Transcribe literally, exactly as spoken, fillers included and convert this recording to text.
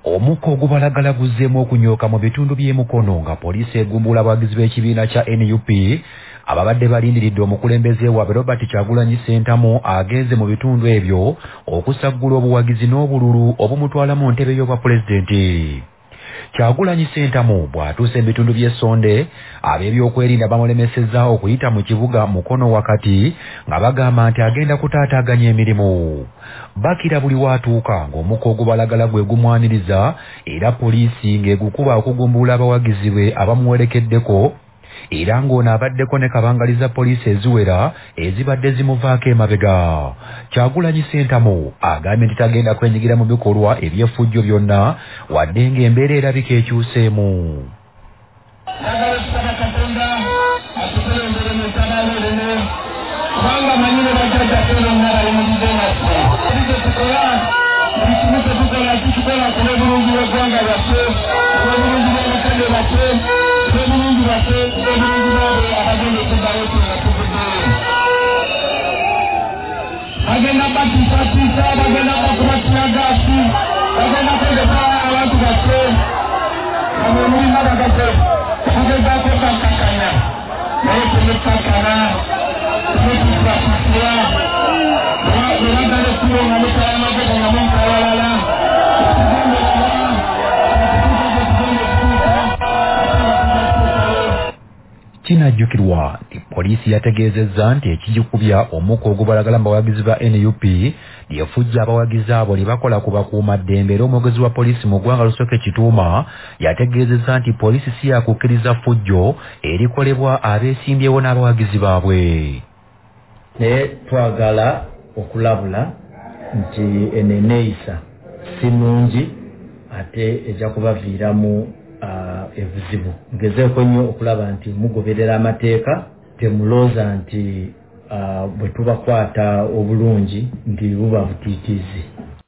Omukka ogubalagala guzzeemu okunyooka mu bitundu by'e Mukono nga poliisi egumbula abawagizi b'ekibiina kya N U P ababadde balindiridde omukulembeze waabwe Robert Kyagulanyi Ssentamu agenze mu bitundu ebyo okusaggula obuwagizi n'obululu obumutwala mu ntebe y'obwapulezidenti. Kyagulanyi Ssentamu bw'atuuse ebitundu by'essonde ab'ebyokwerinda bamulemesezza okuyita mu kibuga Mukono wakati nga bagamba nti agenda kutaataaganya emirimu. Bakira buli waatuuka ng'omukka ogubalagala gwe gumwaniriza era poliisi ng'egukuba okugumbula abawagizi be abamuwerekeddeko era ng'ono abaddeko ne kabangaliza poliisi eziwera ezibadde zimuvaako emabega. Kyagulanyi Ssentamu agambye nti tagenda kwenyigira mu bikolwa eby'effujjo byonna wadde ng'embeera erabika ekyuseemu. Agenda batisa tisa, agenda bakumatia gasi, agenda kwenda abantu base, amuni mabagaze, agenda kwenda kakanya, naye kumekakana, kumekisa tisa, wabanda lekiyo nga mutala magega nga munkalala, kinajjukirwa nti poliisi yategeezezza nti ekigikubya omukka ogubalagala mu bawagizi ba N U P lyefujja abawagizi abo lye bakola ku bakuumaddembe era omwogezi wa poliisi mu ggwanga Lusoke Kituuma yategeezezza nti poliisi si yakukkiriza ffujjo erikolebwa abeesimbyewo n'abawagizi baabwe. Naye twagala okulabula nti eneneeyisa si nnungi ate ejja kubaviiramu Uh, ebuzibu. Ngezeeko nnyo okulaba nti mugoberera amateeka, temulooza nti uh, bwe tubakwata obulungi nti buba butiitiizi.